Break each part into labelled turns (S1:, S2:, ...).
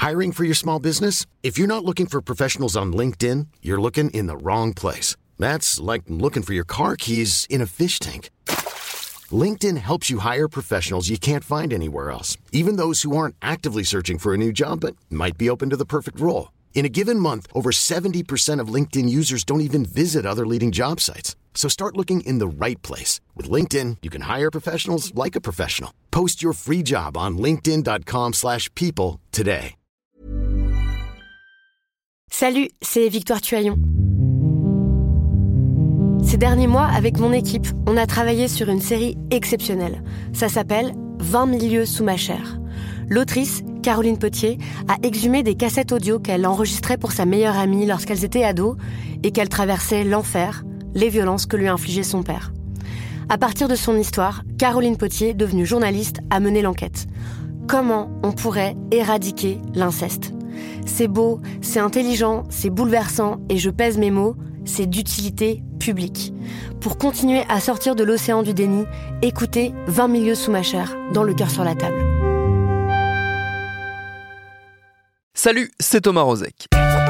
S1: Hiring for your small business? If you're not looking for professionals on LinkedIn, you're looking in the wrong place. That's like looking for your car keys in a fish tank. LinkedIn helps you hire professionals you can't find anywhere else, even those who aren't actively searching for a new job but might be open to the perfect role. In a given month, over 70% of LinkedIn users don't even visit other leading job sites. So start looking in the right place. With LinkedIn, you can hire professionals like a professional. Post your free job on linkedin.com/people today.
S2: Salut, c'est Victoire Tuaillon. Ces derniers mois, avec mon équipe, on a travaillé sur une série exceptionnelle. Ça s'appelle « 20 000 lieues sous ma chair ». L'autrice, Caroline Potier, a exhumé des cassettes audio qu'elle enregistrait pour sa meilleure amie lorsqu'elles étaient ados et qu'elle traversait l'enfer, les violences que lui infligeait son père. À partir de son histoire, Caroline Potier, devenue journaliste, a mené l'enquête. Comment on pourrait éradiquer l'inceste ? C'est beau, c'est intelligent, c'est bouleversant et je pèse mes mots, c'est d'utilité publique. Pour continuer à sortir de l'océan du déni, écoutez 20 000 lieues sous ma chair, dans Le cœur sur la table.
S3: Salut, c'est Thomas Rozek.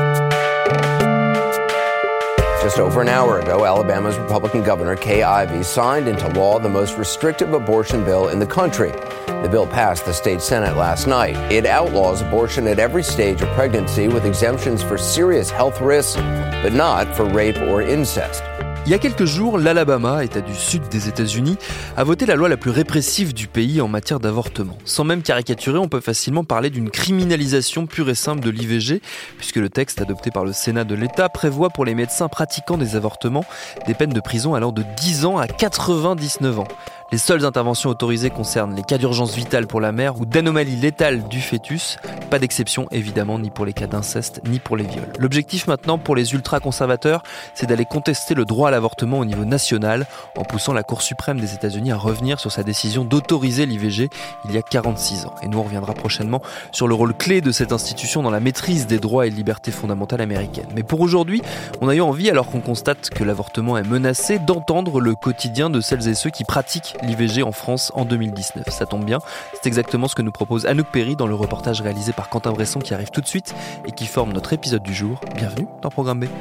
S4: Just over an hour ago, Alabama's Republican Governor Kay Ivey signed into law the most restrictive abortion bill in the country. The bill passed the state Senate last night. It outlaws abortion at every stage of pregnancy with exemptions for serious health risks, but not for rape or incest.
S3: Il y a quelques jours, l'Alabama, État du sud des États-Unis, a voté la loi la plus répressive du pays en matière d'avortement. Sans même caricaturer, on peut facilement parler d'une criminalisation pure et simple de l'IVG, puisque le texte adopté par le Sénat de l'État prévoit pour les médecins pratiquant des avortements des peines de prison allant de 10 ans à 99 ans. Les seules interventions autorisées concernent les cas d'urgence vitale pour la mère ou d'anomalie létale du fœtus. Pas d'exception évidemment ni pour les cas d'inceste ni pour les viols. L'objectif maintenant pour les ultra-conservateurs, c'est d'aller contester le droit à l'avortement au niveau national en poussant la Cour suprême des États-Unis à revenir sur sa décision d'autoriser l'IVG il y a 46 ans. Et nous on reviendra prochainement sur le rôle clé de cette institution dans la maîtrise des droits et libertés fondamentales américaines. Mais pour aujourd'hui, on a eu envie, alors qu'on constate que l'avortement est menacé, d'entendre le quotidien de celles et ceux qui pratiquent l'IVG en France en 2019. Ça tombe bien, c'est exactement ce que nous propose Anouk Perry dans le reportage réalisé par Quentin Bresson qui arrive tout de suite et qui forme notre épisode du jour. Bienvenue dans Programme B.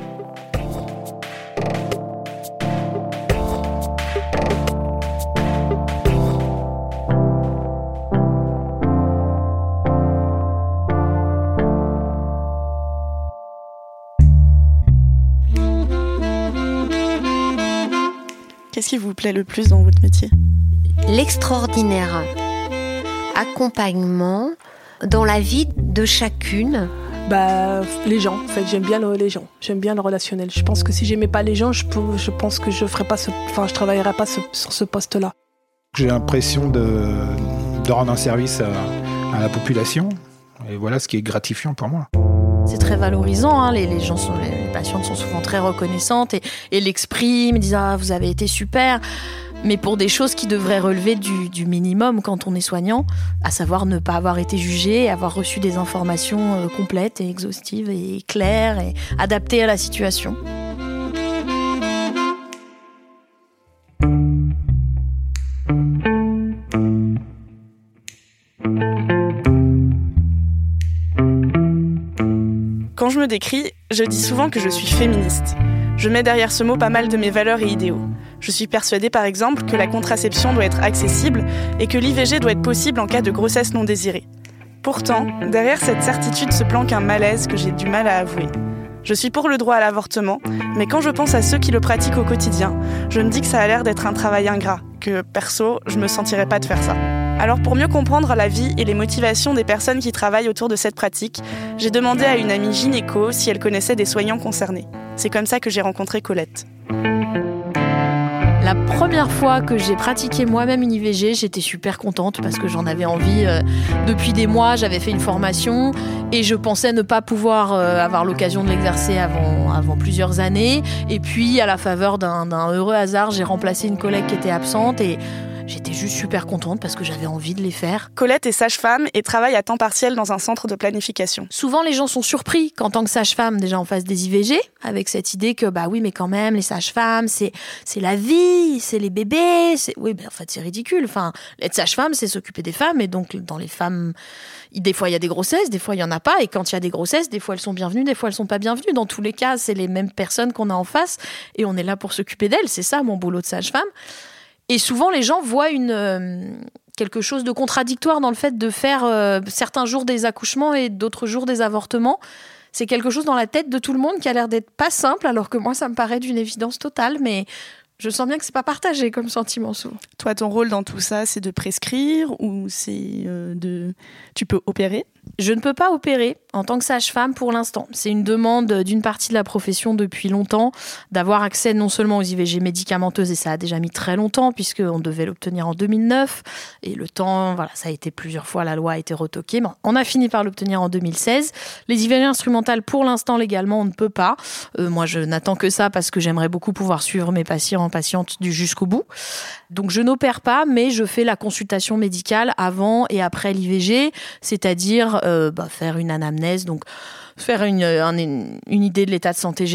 S5: Qu'est-ce qui vous plaît le plus dans votre métier ?
S6: L'extraordinaire accompagnement dans la vie de chacune.
S7: Les gens, en fait, j'aime bien les gens, j'aime bien le relationnel. Je pense que si j'aimais pas les gens, je pense que je travaillerais pas sur ce poste-là.
S8: J'ai l'impression de rendre un service à la population, et voilà ce qui est gratifiant pour moi.
S5: C'est très valorisant, les patientes sont souvent très reconnaissantes et l'expriment, disent « Ah, vous avez été super !» Mais pour des choses qui devraient relever du minimum quand on est soignant, à savoir ne pas avoir été jugé, avoir reçu des informations complètes et exhaustives et claires et adaptées à la situation. Quand je me décris, je dis souvent que je suis féministe. Je mets derrière ce mot pas mal de mes valeurs et idéaux. Je suis persuadée par exemple que la contraception doit être accessible et que l'IVG doit être possible en cas de grossesse non désirée. Pourtant, derrière cette certitude se planque un malaise que j'ai du mal à avouer. Je suis pour le droit à l'avortement, mais quand je pense à ceux qui le pratiquent au quotidien, je me dis que ça a l'air d'être un travail ingrat, que perso, je me sentirais pas de faire ça. Alors pour mieux comprendre la vie et les motivations des personnes qui travaillent autour de cette pratique, j'ai demandé à une amie gynéco si elle connaissait des soignants concernés. C'est comme ça que j'ai rencontré Colette. La première fois que j'ai pratiqué moi-même une IVG, j'étais super contente parce que j'en avais envie depuis des mois. J'avais fait une formation et je pensais ne pas pouvoir avoir l'occasion de l'exercer avant plusieurs années. Et puis, à la faveur d'un heureux hasard, j'ai remplacé une collègue qui était absente et
S9: J'étais juste super contente parce que j'avais envie de les faire.
S5: Colette est sage-femme et travaille à temps partiel dans un centre de planification.
S9: Souvent, les gens sont surpris qu'en tant que sage-femme, déjà on fasse des IVG, avec cette idée que, bah oui, mais quand même, les sages-femmes, c'est la vie, c'est les bébés. Oui, en fait, c'est ridicule. Enfin, être sage-femme, c'est s'occuper des femmes. Et donc, dans les femmes, des fois, il y a des grossesses, des fois, il n'y en a pas. Et quand il y a des grossesses, des fois, elles sont bienvenues, des fois, elles ne sont pas bienvenues. Dans tous les cas, c'est les mêmes personnes qu'on a en face. Et on est là pour s'occuper d'elles. C'est ça, mon boulot de sage-femme. Et souvent, les gens voient quelque chose de contradictoire dans le fait de faire certains jours des accouchements et d'autres jours des avortements. C'est quelque chose dans la tête de tout le monde qui a l'air d'être pas simple, alors que moi, ça me paraît d'une évidence totale, mais je sens bien que c'est pas partagé comme sentiment souvent.
S5: Toi, ton rôle dans tout ça, c'est de prescrire ou c'est tu peux opérer ?
S9: Je ne peux pas opérer en tant que sage-femme pour l'instant. C'est une demande d'une partie de la profession depuis longtemps, d'avoir accès non seulement aux IVG médicamenteuses, et ça a déjà mis très longtemps, puisqu'on devait l'obtenir en 2009, et le temps, voilà, ça a été plusieurs fois, la loi a été retoquée, mais on a fini par l'obtenir en 2016. Les IVG instrumentales, pour l'instant, légalement, on ne peut pas. Moi, je n'attends que ça parce que j'aimerais beaucoup pouvoir suivre mes patientes jusqu'au bout. Donc, je n'opère pas, mais je fais la consultation médicale avant et après l'IVG, c'est-à-dire faire une anamnèse, donc faire une idée de l'état de santé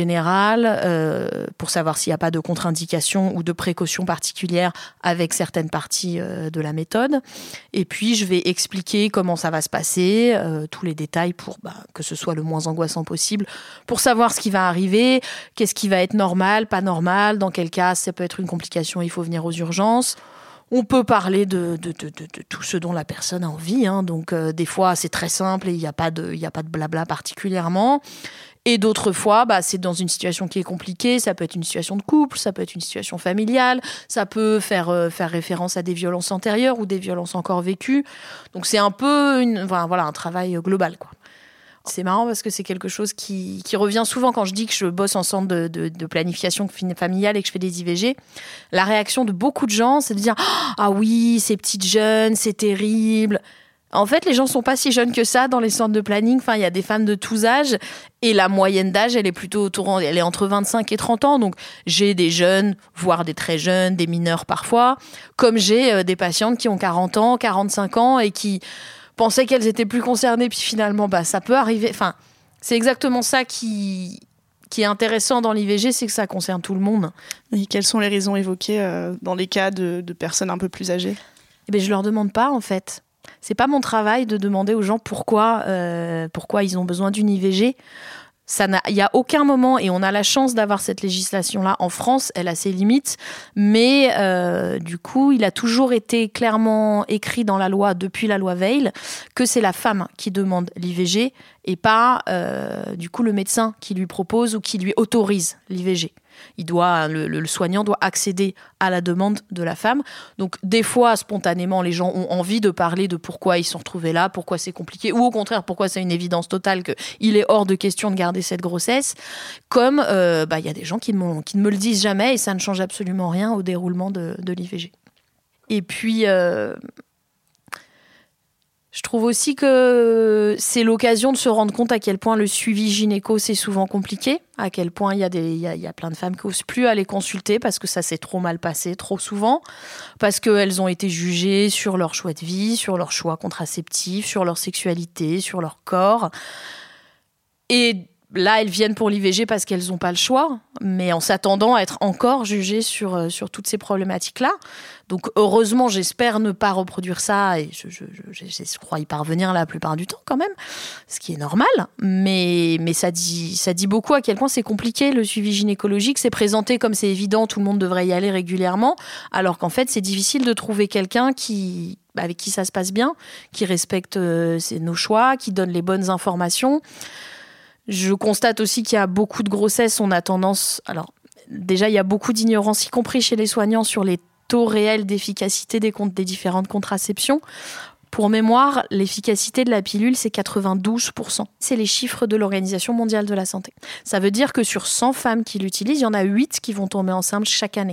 S9: général pour savoir s'il n'y a pas de contre-indication ou de précaution particulière avec certaines parties de la méthode. Et puis, je vais expliquer comment ça va se passer, tous les détails pour que ce soit le moins angoissant possible, pour savoir ce qui va arriver, qu'est-ce qui va être normal, pas normal, dans quel cas ça peut être une complication, il faut venir aux urgences. On peut parler de tout ce dont la personne a envie, hein. Donc des fois c'est très simple et il n'y a pas de blabla particulièrement. Et d'autres fois, c'est dans une situation qui est compliquée. Ça peut être une situation de couple, ça peut être une situation familiale, ça peut faire référence à des violences antérieures ou des violences encore vécues. Donc c'est un peu un travail global, quoi. C'est marrant parce que c'est quelque chose qui revient souvent quand je dis que je bosse en centre de planification familiale et que je fais des IVG. La réaction de beaucoup de gens, c'est de dire « Ah oui, ces petites jeunes, c'est terrible ». En fait, les gens ne sont pas si jeunes que ça dans les centres de planning. Enfin, il y a des femmes de tous âges et la moyenne d'âge, elle est entre 25 et 30 ans. Donc, j'ai des jeunes, voire des très jeunes, des mineurs parfois, comme j'ai des patientes qui ont 40 ans, 45 ans et qui pensaient qu'elles étaient plus concernées, puis finalement, ça peut arriver. Enfin, c'est exactement ça qui est intéressant dans l'IVG, c'est que ça concerne tout le monde.
S5: Et quelles sont les raisons évoquées dans les cas de personnes un peu plus âgées ?
S9: Je leur demande pas, en fait. C'est pas mon travail de demander aux gens pourquoi ils ont besoin d'une IVG. Il n'y a aucun moment, et on a la chance d'avoir cette législation-là en France, elle a ses limites, mais du coup, il a toujours été clairement écrit dans la loi, depuis la loi Veil, que c'est la femme qui demande l'IVG et pas du coup le médecin qui lui propose ou qui lui autorise l'IVG. Le soignant doit accéder à la demande de la femme. Donc, des fois, spontanément, les gens ont envie de parler de pourquoi ils se sont retrouvés là, pourquoi c'est compliqué, ou au contraire, pourquoi c'est une évidence totale qu'il est hors de question de garder cette grossesse. Comme y a des gens qui ne me le disent jamais et ça ne change absolument rien au déroulement de l'IVG. Et puis, je trouve aussi que c'est l'occasion de se rendre compte à quel point le suivi gynéco, c'est souvent compliqué, à quel point il y a plein de femmes qui n'osent plus aller consulter parce que ça s'est trop mal passé, trop souvent, parce qu'elles ont été jugées sur leur choix de vie, sur leur choix contraceptif, sur leur sexualité, sur leur corps. Et là, elles viennent pour l'IVG parce qu'elles n'ont pas le choix, mais en s'attendant à être encore jugées sur toutes ces problématiques-là. Donc heureusement, j'espère ne pas reproduire ça, et je crois y parvenir la plupart du temps quand même, ce qui est normal. Mais ça dit beaucoup à quel point c'est compliqué le suivi gynécologique. C'est présenté comme c'est évident, tout le monde devrait y aller régulièrement, alors qu'en fait, c'est difficile de trouver quelqu'un avec qui ça se passe bien, qui respecte nos choix, qui donne les bonnes informations. Je constate aussi qu'il y a beaucoup de grossesses, on a tendance... Alors, déjà, il y a beaucoup d'ignorance, y compris chez les soignants, sur les taux réels d'efficacité des différentes contraceptions. Pour mémoire, l'efficacité de la pilule, c'est 92%. C'est les chiffres de l'Organisation mondiale de la santé. Ça veut dire que sur 100 femmes qui l'utilisent, il y en a 8 qui vont tomber enceintes chaque année.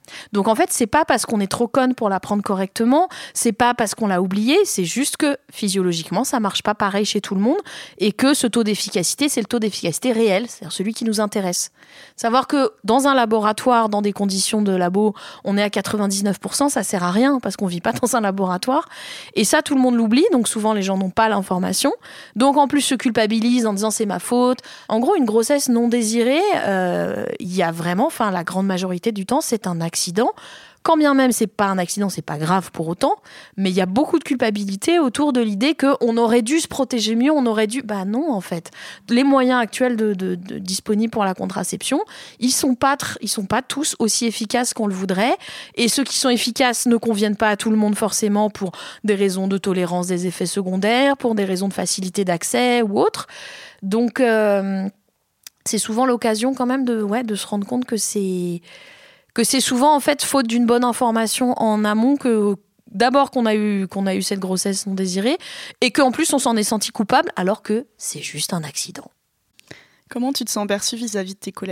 S9: Donc en fait, c'est pas parce qu'on est trop conne pour la prendre correctement, c'est pas parce qu'on l'a oublié, c'est juste que physiologiquement, ça marche pas pareil chez tout le monde et que ce taux d'efficacité, c'est le taux d'efficacité réel, c'est-à-dire celui qui nous intéresse. Savoir que dans un laboratoire, dans des conditions de labo, on est à 99%, ça sert à rien parce qu'on vit pas dans un laboratoire. Et ça, tout le monde l'oublie, donc souvent les gens n'ont pas l'information. Donc en plus se culpabilisent en disant c'est ma faute. En gros, une grossesse non désirée, il y a vraiment, la grande majorité du temps, c'est un accident. Quand bien même c'est pas un accident, c'est pas grave pour autant, mais il y a beaucoup de culpabilité autour de l'idée qu'on aurait dû se protéger mieux, on aurait dû... Bah non, en fait. Les moyens actuels disponibles pour la contraception, ils sont pas tous aussi efficaces qu'on le voudrait, et ceux qui sont efficaces ne conviennent pas à tout le monde forcément pour des raisons de tolérance des effets secondaires, pour des raisons de facilité d'accès ou autres. Donc, c'est souvent l'occasion quand même de se rendre compte que c'est souvent en fait faute d'une bonne information en amont que d'abord qu'on a eu cette grossesse non désirée et qu'en plus on s'en est senti coupable alors que c'est juste un accident.
S5: Comment tu te sens perçue vis-à-vis de tes collègues ?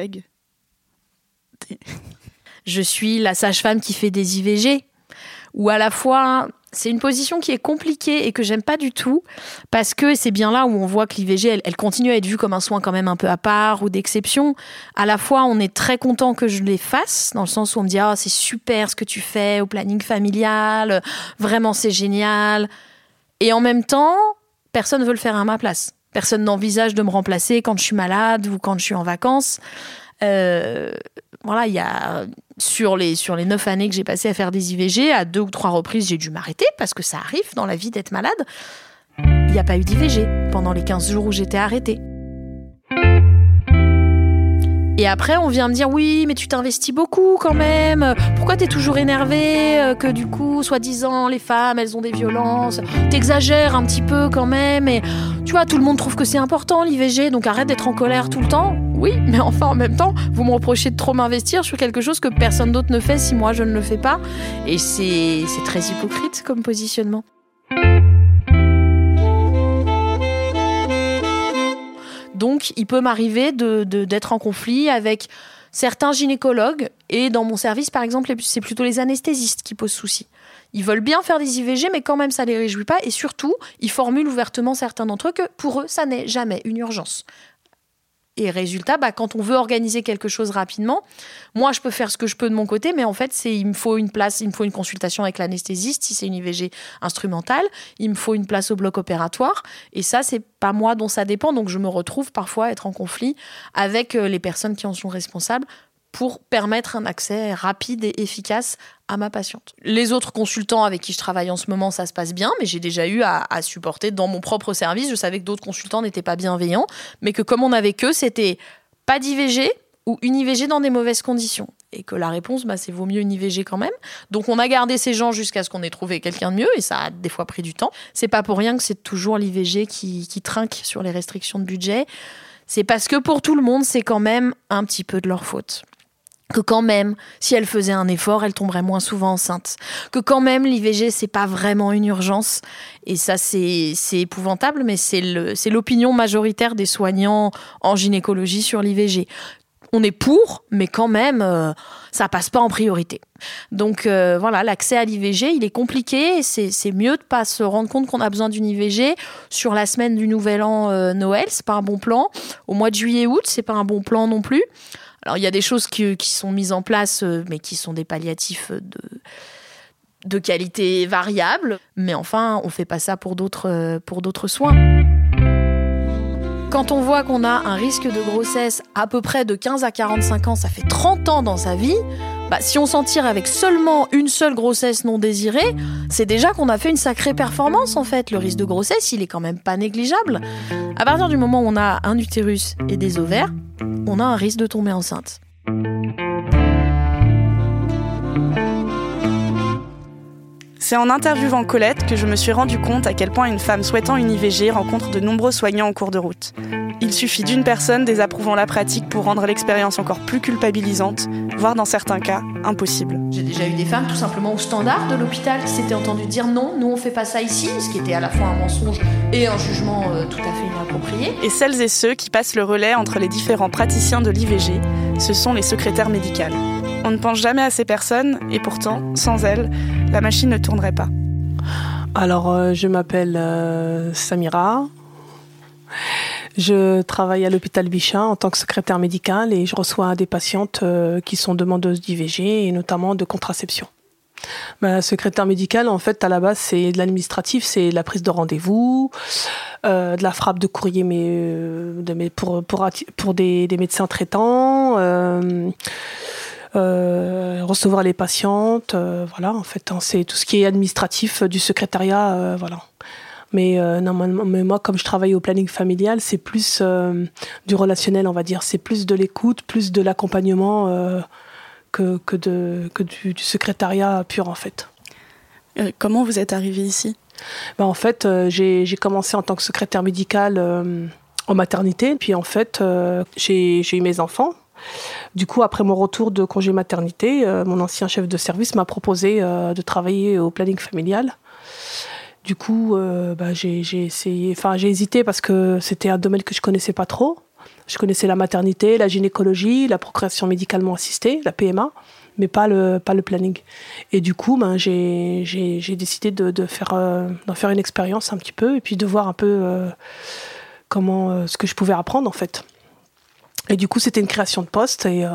S9: Je suis la sage-femme qui fait des IVG, ou à la fois... C'est une position qui est compliquée et que j'aime pas du tout parce que c'est bien là où on voit que l'IVG, elle continue à être vue comme un soin quand même un peu à part ou d'exception. À la fois, on est très content que je les fasse, dans le sens où on me dit « Ah, c'est super ce que tu fais au planning familial, vraiment c'est génial ». Et en même temps, personne ne veut le faire à ma place. Personne n'envisage de me remplacer quand je suis malade ou quand je suis en vacances. Il y a sur les 9 années que j'ai passées à faire des IVG, à 2 ou 3 reprises, j'ai dû m'arrêter parce que ça arrive dans la vie d'être malade. Il n'y a pas eu d'IVG pendant les 15 jours où j'étais arrêtée. Et après, on vient me dire « Oui, mais tu t'investis beaucoup quand même. Pourquoi t'es toujours énervée que du coup, soi-disant, les femmes, elles ont des violences. T'exagères un petit peu quand même. Et tu vois, tout le monde trouve que c'est important, l'IVG, donc arrête d'être en colère tout le temps. » Oui, mais enfin, en même temps, vous me reprochez de trop m'investir sur quelque chose que personne d'autre ne fait si moi, je ne le fais pas. Et c'est très hypocrite comme positionnement. Donc, il peut m'arriver d'être en conflit avec certains gynécologues. Et dans mon service, par exemple, c'est plutôt les anesthésistes qui posent souci. Ils veulent bien faire des IVG, mais quand même, ça les réjouit pas. Et surtout, ils formulent ouvertement, certains d'entre eux, que pour eux, ça n'est jamais une urgence. Et résultat, quand on veut organiser quelque chose rapidement, moi, je peux faire ce que je peux de mon côté, mais en fait, il me faut une place, il me faut une consultation avec l'anesthésiste, si c'est une IVG instrumentale, il me faut une place au bloc opératoire, et ça, c'est pas moi dont ça dépend, donc je me retrouve parfois à être en conflit avec les personnes qui en sont responsables pour permettre un accès rapide et efficace à ma patiente. Les autres consultants avec qui je travaille en ce moment, ça se passe bien, mais j'ai déjà eu à supporter dans mon propre service. Je savais que d'autres consultants n'étaient pas bienveillants, mais que comme on avait qu'eux, c'était pas d'IVG ou une IVG dans des mauvaises conditions. Et que la réponse, c'est vaut mieux une IVG quand même. Donc on a gardé ces gens jusqu'à ce qu'on ait trouvé quelqu'un de mieux, et ça a des fois pris du temps. C'est pas pour rien que c'est toujours l'IVG qui trinque sur les restrictions de budget. C'est parce que pour tout le monde, c'est quand même un petit peu de leur faute. Que quand même, si elle faisait un effort, elle tomberait moins souvent enceinte. Que quand même, l'IVG, c'est pas vraiment une urgence. Et ça, c'est épouvantable, mais c'est l'opinion majoritaire des soignants en gynécologie sur l'IVG. On est pour, mais quand même, ça passe pas en priorité. Donc l'accès à l'IVG, il est compliqué. C'est mieux de pas se rendre compte qu'on a besoin d'une IVG sur la semaine du Nouvel An Noël, c'est pas un bon plan. Au mois de juillet-août, c'est pas un bon plan non plus. Alors, il y a des choses qui sont mises en place, mais qui sont des palliatifs de qualité variable. Mais enfin, on ne fait pas ça pour d'autres soins. Quand on voit qu'on a un risque de grossesse à peu près de 15 à 45 ans, ça fait 30 ans dans sa vie, si on s'en tire avec seulement une seule grossesse non désirée, c'est déjà qu'on a fait une sacrée performance en fait. Le risque de grossesse, il est quand même pas négligeable. À partir du moment où on a un utérus et des ovaires, on a un risque de tomber enceinte.
S5: C'est en interviewant Colette que je me suis rendu compte à quel point une femme souhaitant une IVG rencontre de nombreux soignants en cours de route. Il suffit d'une personne désapprouvant la pratique pour rendre l'expérience encore plus culpabilisante, voire dans certains cas, impossible.
S9: J'ai déjà eu des femmes tout simplement au standard de l'hôpital qui s'étaient entendues dire non, nous on fait pas ça ici, ce qui était à la fois un mensonge et un jugement tout à fait inapproprié.
S5: Et celles et ceux qui passent le relais entre les différents praticiens de l'IVG, ce sont les secrétaires médicales. On ne pense jamais à ces personnes et pourtant, sans elles, la machine ne tournerait pas.
S7: Alors, je m'appelle Samira. Je travaille à l'hôpital Bichat en tant que secrétaire médicale et je reçois des patientes qui sont demandeuses d'IVG et notamment de contraception. Ma secrétaire médicale, en fait, à la base, c'est de l'administratif, c'est de la prise de rendez-vous, de la frappe de courrier pour des médecins traitants, recevoir les patientes, voilà, en fait, c'est tout ce qui est administratif du secrétariat, voilà. Mais moi, comme je travaille au planning familial, c'est plus du relationnel, on va dire. C'est plus de l'écoute, plus de l'accompagnement que du secrétariat pur, en fait.
S5: Comment vous êtes arrivée ici ?
S7: En fait, j'ai commencé en tant que secrétaire médicale en maternité. Puis en fait, j'ai eu mes enfants. Du coup, après mon retour de congé maternité, mon ancien chef de service m'a proposé de travailler au planning familial. Du coup, j'ai hésité parce que c'était un domaine que je connaissais pas trop. Je connaissais la maternité, la gynécologie, la procréation médicalement assistée, la PMA, mais pas le planning. Et du coup, j'ai décidé d'en faire une expérience un petit peu et puis de voir un peu ce que je pouvais apprendre en fait. Et du coup, c'était une création de poste et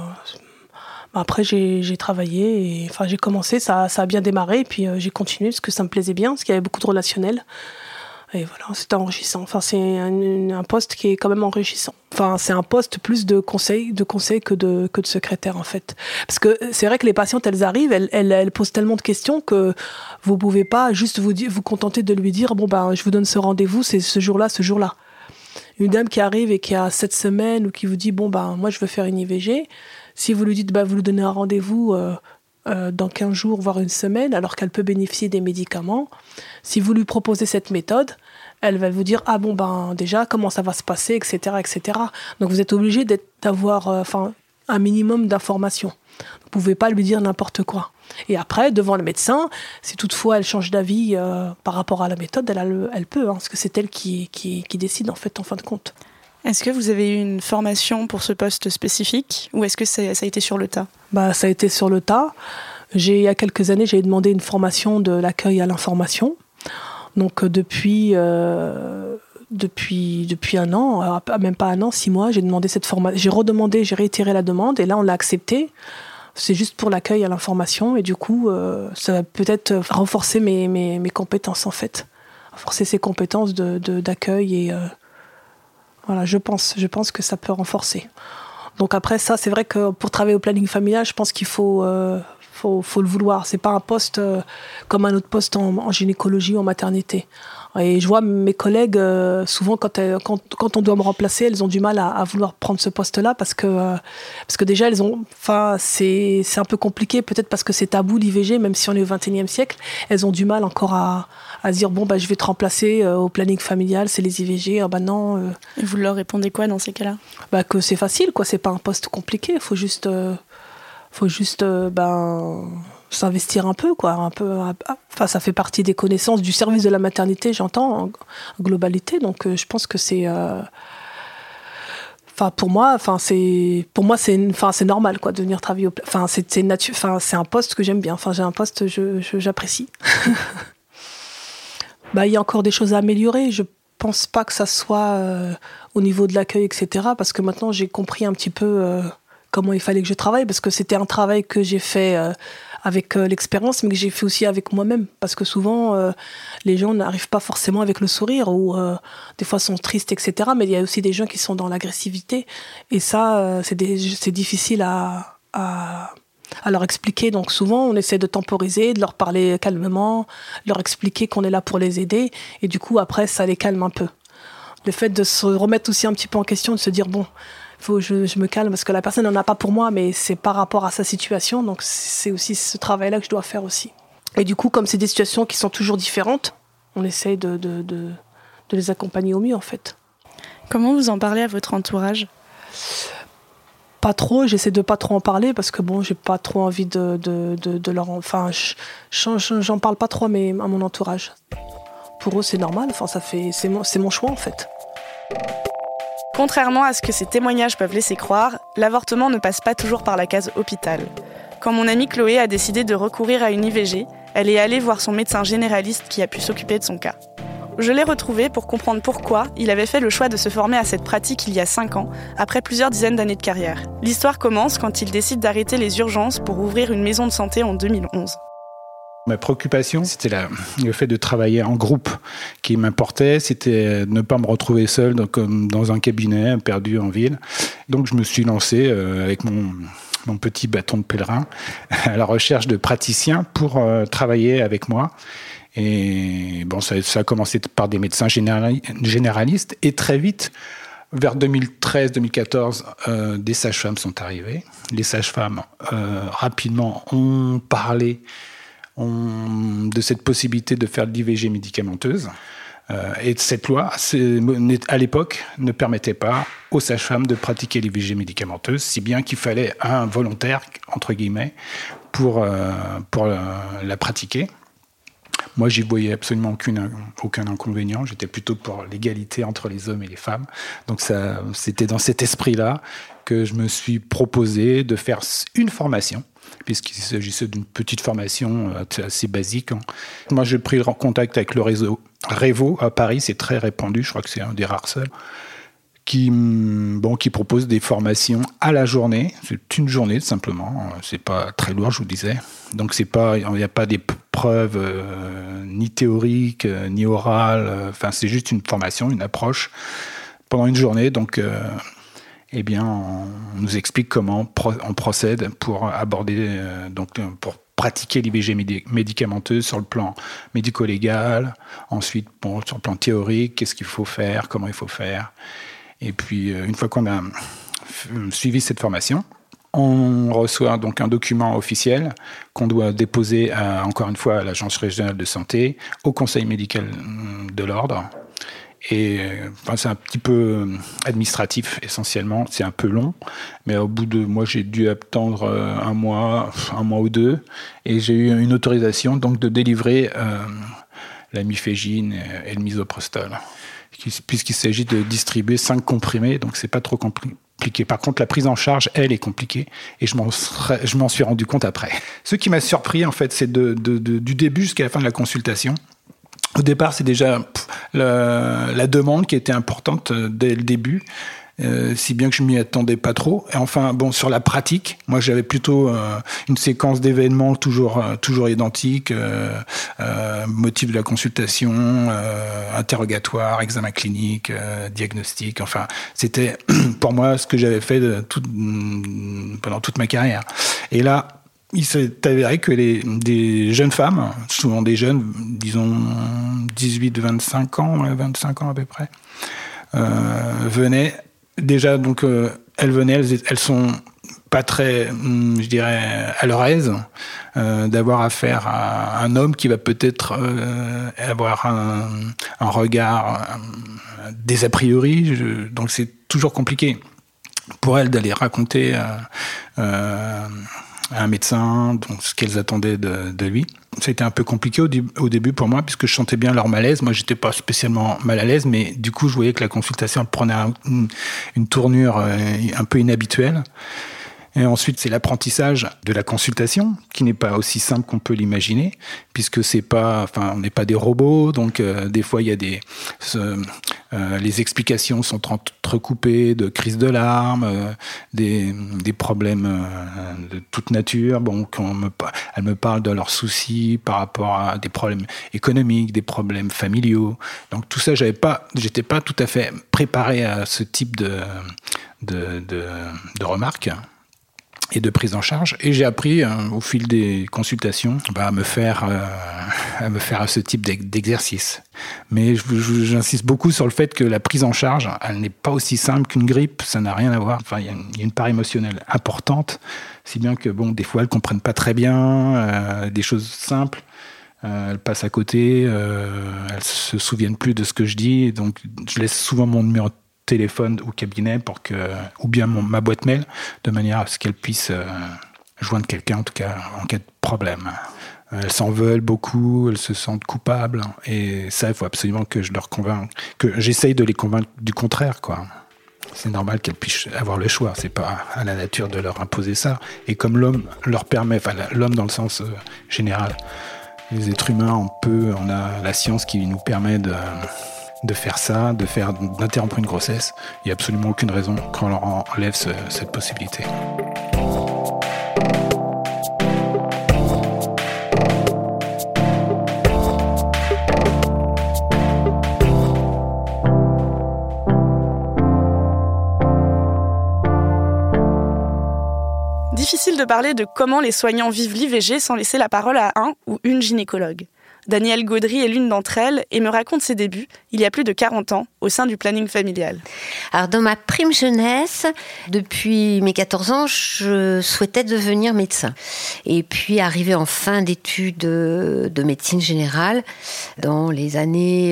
S7: après, j'ai travaillé et j'ai commencé, ça a bien démarré et puis j'ai continué parce que ça me plaisait bien, parce qu'il y avait beaucoup de relationnel. Et voilà, c'était enrichissant. C'est un poste qui est quand même enrichissant. C'est un poste plus de conseil que de secrétaire en fait. Parce que c'est vrai que les patientes, elles arrivent, elles posent tellement de questions que vous pouvez pas juste vous contenter de lui dire je vous donne ce rendez-vous, c'est ce jour-là. Une dame qui arrive et qui a 7 semaines ou qui vous dit moi je veux faire une IVG. Si vous lui dites, vous lui donnez un rendez-vous dans 15 jours, voire une semaine, alors qu'elle peut bénéficier des médicaments, si vous lui proposez cette méthode, elle va vous dire, déjà, comment ça va se passer, etc., etc. Donc vous êtes obligé d'avoir un minimum d'informations. Vous ne pouvez pas lui dire n'importe quoi. Et après, devant le médecin, si toutefois elle change d'avis par rapport à la méthode, elle peut, parce que c'est elle qui décide en fin de compte.
S5: Est-ce que vous avez eu une formation pour ce poste spécifique ou est-ce que ça a été sur le tas ?
S7: Ça a été sur le tas. Il y a quelques années, j'ai demandé une formation de l'accueil à l'information. Donc depuis un an, même pas un an, 6 mois, j'ai demandé cette formation. J'ai réitéré la demande et là on l'a acceptée. C'est juste pour l'accueil à l'information et du coup, ça va peut-être renforcer mes compétences en fait. Renforcer ces compétences d'accueil et... Voilà, je pense que ça peut renforcer. Donc après ça, c'est vrai que pour travailler au planning familial, je pense qu'il faut le vouloir. C'est pas un poste comme un autre poste en gynécologie ou en maternité. Et je vois mes collègues, souvent quand on doit me remplacer, elles ont du mal à vouloir prendre ce poste-là parce que déjà c'est un peu compliqué, peut-être parce que c'est tabou l'IVG, même si on est au XXIe siècle, elles ont du mal encore à dire je vais te remplacer au planning familial, c'est les IVG, non.
S5: Et vous leur répondez quoi dans ces cas-là ?
S7: Que c'est facile, quoi, c'est pas un poste compliqué, il faut juste s'investir un peu, quoi, ça fait partie des connaissances du service de la maternité, j'entends, en globalité, donc je pense que c'est pour moi c'est normal, quoi, de venir travailler c'est un poste que j'aime bien, j'ai un poste j'apprécie. Il y a encore des choses à améliorer, je pense pas que ça soit au niveau de l'accueil, etc., parce que maintenant j'ai compris un petit peu comment il fallait que je travaille, parce que c'était un travail que j'ai fait avec l'expérience, mais que j'ai fait aussi avec moi-même, parce que souvent les gens n'arrivent pas forcément avec le sourire, ou des fois sont tristes, etc., mais il y a aussi des gens qui sont dans l'agressivité, et ça c'est difficile à leur expliquer. Donc souvent on essaie de temporiser, de leur parler calmement, leur expliquer qu'on est là pour les aider, et du coup après ça les calme un peu. Le fait de se remettre aussi un petit peu en question, de se dire faut je me calme parce que la personne n'en a pas pour moi, mais c'est par rapport à sa situation, donc c'est aussi ce travail-là que je dois faire aussi. Et du coup, comme c'est des situations qui sont toujours différentes, on essaie de les accompagner au mieux en fait.
S5: Comment vous en parlez à votre entourage ?
S7: Pas trop, j'essaie de pas trop en parler parce que j'ai pas trop envie de leur... j'en parle pas trop à mon entourage. Pour eux, c'est normal, c'est mon choix en fait.
S5: Contrairement à ce que ces témoignages peuvent laisser croire, l'avortement ne passe pas toujours par la case hôpital. Quand mon amie Chloé a décidé de recourir à une IVG, elle est allée voir son médecin généraliste qui a pu s'occuper de son cas. Je l'ai retrouvé pour comprendre pourquoi il avait fait le choix de se former à cette pratique il y a 5 ans, après plusieurs dizaines d'années de carrière. L'histoire commence quand il décide d'arrêter les urgences pour ouvrir une maison de santé en 2011.
S8: Ma préoccupation, c'était le fait de travailler en groupe qui m'importait. C'était ne pas me retrouver seul dans un cabinet perdu en ville. Donc je me suis lancé avec mon petit bâton de pèlerin à la recherche de praticiens pour travailler avec moi. Et bon, ça a commencé par des médecins généralistes. Et très vite, vers 2013-2014, des sages-femmes sont arrivées. Les sages-femmes, rapidement, ont parlé de cette possibilité de faire de l'IVG médicamenteuse. Et cette loi, à l'époque, ne permettait pas aux sages-femmes de pratiquer l'IVG médicamenteuse, si bien qu'il fallait un volontaire, entre guillemets, pour la pratiquer. Moi, j'y voyais absolument aucun inconvénient. J'étais plutôt pour l'égalité entre les hommes et les femmes. Donc c'était dans cet esprit-là que je me suis proposé de faire une formation, puisqu'il s'agissait d'une petite formation assez basique. Moi, j'ai pris contact avec le réseau Revo à Paris, c'est très répandu, je crois que c'est un des rares seuls, qui propose des formations à la journée. C'est une journée, simplement. C'est pas très lourd, je vous disais. Donc, il n'y a pas des preuves ni théoriques, ni orales. C'est juste une formation, une approche pendant une journée. Donc, on nous explique comment on procède pour aborder, pour pratiquer l'IVG médicamenteuse sur le plan médico-légal. Ensuite, sur le plan théorique, qu'est-ce qu'il faut faire, comment il faut faire. Et puis, une fois qu'on a suivi cette formation, on reçoit donc un document officiel qu'on doit déposer encore une fois à l'Agence régionale de santé, au Conseil médical de l'ordre. Et c'est un petit peu administratif essentiellement, c'est un peu long, mais au bout de moi j'ai dû attendre un mois ou deux, et j'ai eu une autorisation donc de délivrer la mifégine et le misoprostol, puisqu'il s'agit de distribuer 5 comprimés, donc c'est pas trop compliqué. Par contre, la prise en charge, elle, est compliquée, et je m'en suis rendu compte après. Ce qui m'a surpris, en fait, c'est du début jusqu'à la fin de la consultation. Au départ, c'est déjà la demande qui était importante dès le début, si bien que je m'y attendais pas trop. Et enfin, sur la pratique, moi j'avais plutôt une séquence d'événements toujours identique, motif de la consultation, interrogatoire, examen clinique, diagnostic. Enfin, c'était pour moi ce que j'avais fait pendant toute ma carrière. Et là, il s'est avéré que des jeunes femmes, souvent des jeunes, disons 18-25 ans à peu près, venaient déjà, donc elles sont pas très, je dirais, à leur aise d'avoir affaire à un homme qui va peut-être avoir un regard des a priori, donc c'est toujours compliqué pour elles d'aller raconter à un médecin, donc ce qu'elles attendaient de lui. Ça a été un peu compliqué au début pour moi, puisque je sentais bien leur malaise. Moi, j'étais pas spécialement mal à l'aise, mais du coup, je voyais que la consultation prenait une tournure un peu inhabituelle. Et ensuite, c'est l'apprentissage de la consultation, qui n'est pas aussi simple qu'on peut l'imaginer, puisque on n'est pas des robots, donc des fois, il y a les explications sont entrecoupées de crises de larmes, des problèmes de toute nature. Elles me parlent de leurs soucis par rapport à des problèmes économiques, des problèmes familiaux. Donc tout ça, j'étais pas tout à fait préparé à ce type de remarques et de prise en charge, et j'ai appris au fil des consultations à me faire à ce type d'exercice. Mais j'insiste beaucoup sur le fait que la prise en charge, elle n'est pas aussi simple qu'une grippe, ça n'a rien à voir. Enfin, il y a une part émotionnelle importante, si bien que des fois elles comprennent pas très bien des choses simples. Elles passent à côté, elles se souviennent plus de ce que je dis, donc je laisse souvent mon numéro de téléphone au cabinet ou bien ma boîte mail, de manière à ce qu'elles puissent joindre quelqu'un, en tout cas en cas de problème. Elles s'en veulent beaucoup, elles se sentent coupables, et ça, il faut absolument que je leur convainque, que j'essaye de les convaincre du contraire, quoi. C'est normal qu'elles puissent avoir le choix. C'est pas à la nature de leur imposer ça. Et comme l'homme leur permet, enfin l'homme dans le sens général, les êtres humains, on a la science qui nous permet de faire ça, d'interrompre une grossesse. Il n'y a absolument aucune raison qu'on leur enlève cette possibilité.
S5: Difficile de parler de comment les soignants vivent l'IVG sans laisser la parole à un ou une gynécologue. Danielle Gaudry est l'une d'entre elles et me raconte ses débuts, il y a plus de 40 ans, au sein du planning familial.
S6: Alors, dans ma prime jeunesse, depuis mes 14 ans, je souhaitais devenir médecin. Et puis, arrivé en fin d'études de médecine générale, dans les années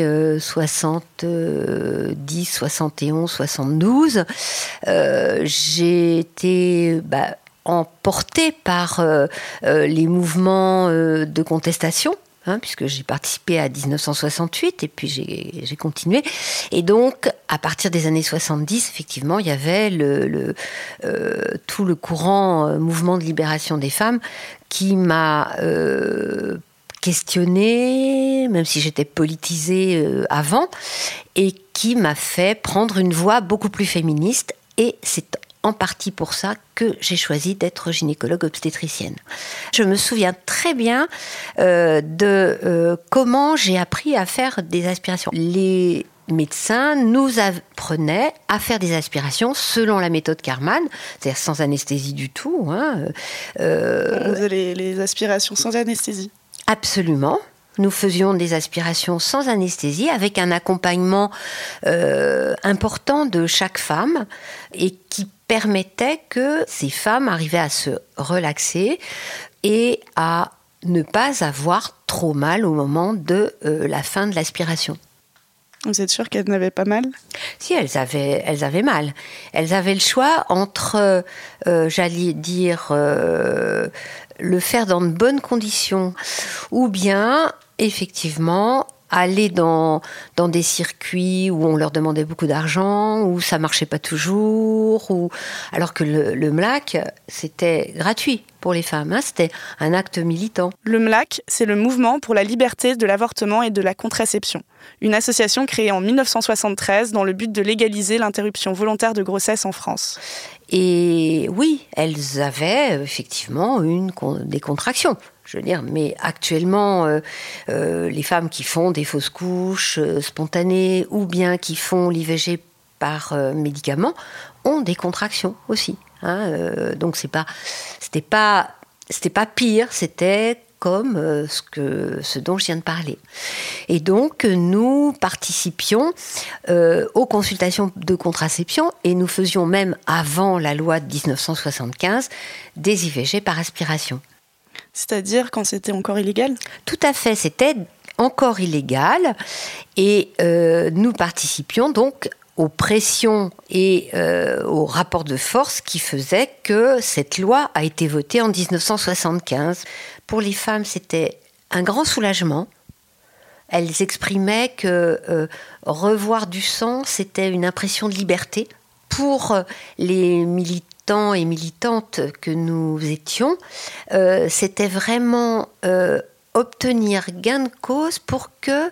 S6: 70, 71, 72, j'ai été emportée par les mouvements de contestation. Puisque j'ai participé à 1968 et puis j'ai continué. Et donc, à partir des années 70, effectivement, il y avait tout le courant mouvement de libération des femmes qui m'a questionnée, même si j'étais politisée avant, et qui m'a fait prendre une voie beaucoup plus féministe. Et c'est en partie pour ça que j'ai choisi d'être gynécologue obstétricienne. Je me souviens très bien de comment j'ai appris à faire des aspirations. Les médecins nous apprenaient à faire des aspirations selon la méthode Karman, c'est-à-dire sans anesthésie du tout.
S5: Les aspirations sans anesthésie.
S6: Absolument. Nous faisions des aspirations sans anesthésie avec un accompagnement important de chaque femme et qui permettait que ces femmes arrivaient à se relaxer et à ne pas avoir trop mal au moment de la fin de l'aspiration.
S5: Vous êtes sûre qu'elles n'avaient pas mal ?
S6: Si, elles avaient mal. Elles avaient le choix entre, j'allais dire, le faire dans de bonnes conditions ou bien, effectivement, aller dans des circuits où on leur demandait beaucoup d'argent, où ça marchait pas toujours, alors que le MLAC, c'était gratuit pour les femmes, c'était un acte militant.
S5: Le MLAC, c'est le Mouvement pour la liberté de l'avortement et de la contraception, une association créée en 1973 dans le but de légaliser l'interruption volontaire de grossesse en France.
S6: Et oui, elles avaient effectivement des contractions. Je veux dire, mais actuellement, les femmes qui font des fausses couches spontanées ou bien qui font l'IVG par médicaments ont des contractions aussi. Donc c'était pas pire, c'était comme ce dont je viens de parler. Et donc, nous participions aux consultations de contraception et nous faisions même, avant la loi de 1975, des IVG par aspiration.
S5: C'est-à-dire quand c'était encore illégal ?
S6: Tout à fait, c'était encore illégal et nous participions donc aux pressions et aux rapports de force qui faisaient que cette loi a été votée en 1975. Pour les femmes, c'était un grand soulagement. Elles exprimaient que revoir du sang, c'était une impression de liberté. Pour les militants et militantes que nous étions, c'était vraiment obtenir gain de cause pour que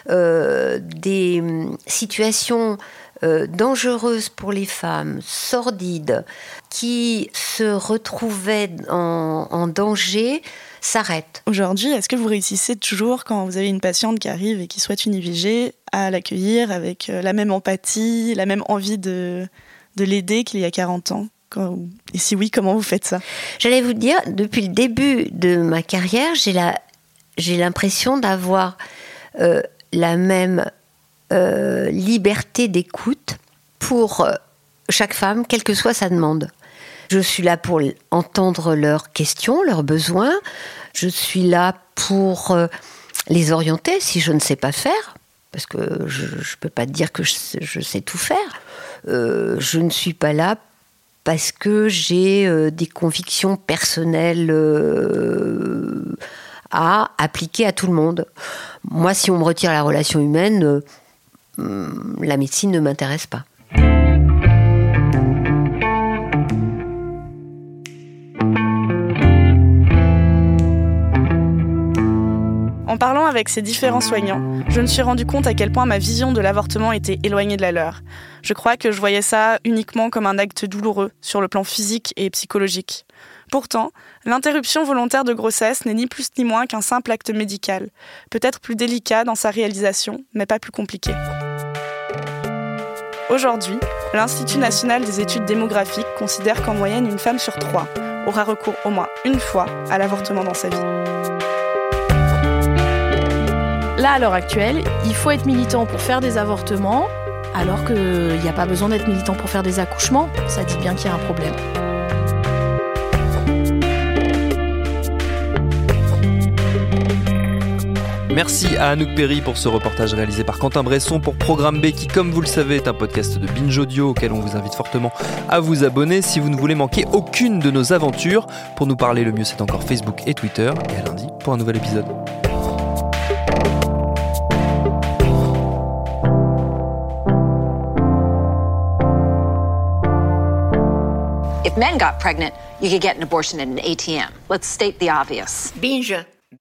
S6: des situations dangereuses pour les femmes, sordides, qui se retrouvaient en danger, s'arrêtent.
S5: Aujourd'hui, est-ce que vous réussissez toujours, quand vous avez une patiente qui arrive et qui souhaite une IVG, à l'accueillir avec la même empathie, la même envie de l'aider qu'il y a 40 ans ? Et si oui, comment vous faites ça ?
S6: J'allais vous dire, depuis le début de ma carrière, j'ai l'impression d'avoir la même liberté d'écoute pour chaque femme, quelle que soit sa demande. Je suis là pour entendre leurs questions, leurs besoins. Je suis là pour les orienter si je ne sais pas faire, parce que je ne peux pas dire que je sais tout faire. Je ne suis pas là parce que j'ai des convictions personnelles à appliquer à tout le monde. Moi, si on me retire la relation humaine, la médecine ne m'intéresse pas.
S5: parlant avec ces différents soignants, je me suis rendu compte à quel point ma vision de l'avortement était éloignée de la leur. Je crois que je voyais ça uniquement comme un acte douloureux sur le plan physique et psychologique. Pourtant, l'interruption volontaire de grossesse n'est ni plus ni moins qu'un simple acte médical, peut-être plus délicat dans sa réalisation, mais pas plus compliqué. Aujourd'hui, l'Institut national des études démographiques considère qu'en moyenne, une femme sur 3 aura recours au moins une fois à l'avortement dans sa vie.
S9: Là, à l'heure actuelle, il faut être militant pour faire des avortements, alors qu'il n'y a pas besoin d'être militant pour faire des accouchements. Ça dit bien qu'il y a un problème.
S3: Merci à Anouk Perry pour ce reportage réalisé par Quentin Bresson pour Programme B qui, comme vous le savez, est un podcast de Binge Audio auquel on vous invite fortement à vous abonner si vous ne voulez manquer aucune de nos aventures. Pour nous parler, le mieux c'est encore Facebook et Twitter. Et à lundi pour un nouvel épisode.
S10: If men got pregnant, you could get an abortion at an ATM. Let's state the obvious.
S6: Binge.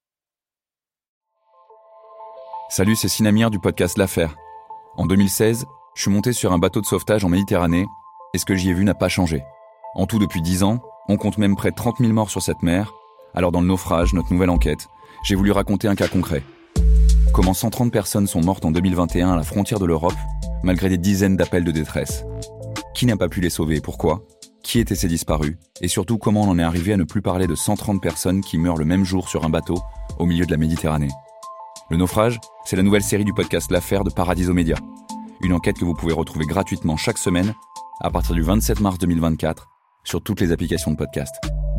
S11: Salut, c'est Sinamir du podcast L'Affaire. En 2016, je suis monté sur un bateau de sauvetage en Méditerranée et ce que j'y ai vu n'a pas changé. En tout, depuis 10 ans, on compte même près de 30 000 morts sur cette mer. Alors dans le naufrage, notre nouvelle enquête, j'ai voulu raconter un cas concret. Comment 130 personnes sont mortes en 2021 à la frontière de l'Europe, malgré des dizaines d'appels de détresse. Qui n'a pas pu les sauver et pourquoi ? Qui étaient ces disparus ? Et surtout, comment on en est arrivé à ne plus parler de 130 personnes qui meurent le même jour sur un bateau au milieu de la Méditerranée ? Le naufrage, c'est la nouvelle série du podcast L'Affaire de Paradiso Media. Une enquête que vous pouvez retrouver gratuitement chaque semaine à partir du 27 mars 2024 sur toutes les applications de podcast.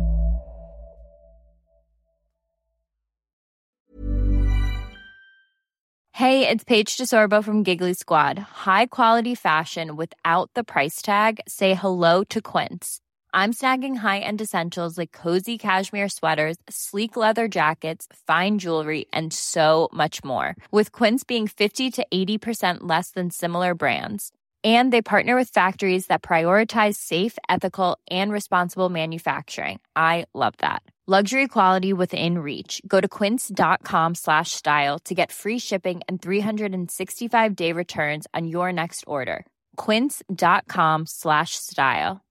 S12: Hey, it's Paige DeSorbo from Giggly Squad. High quality fashion without the price tag. Say hello to Quince. I'm snagging high-end essentials like cozy cashmere sweaters, sleek leather jackets, fine jewelry, and so much more. With Quince being 50 to 80% less than similar brands. And they partner with factories that prioritize safe, ethical, and responsible manufacturing. I love that. Luxury quality within reach. Go to quince.com/style to get free shipping and 365-day returns on your next order. Quince.com/style.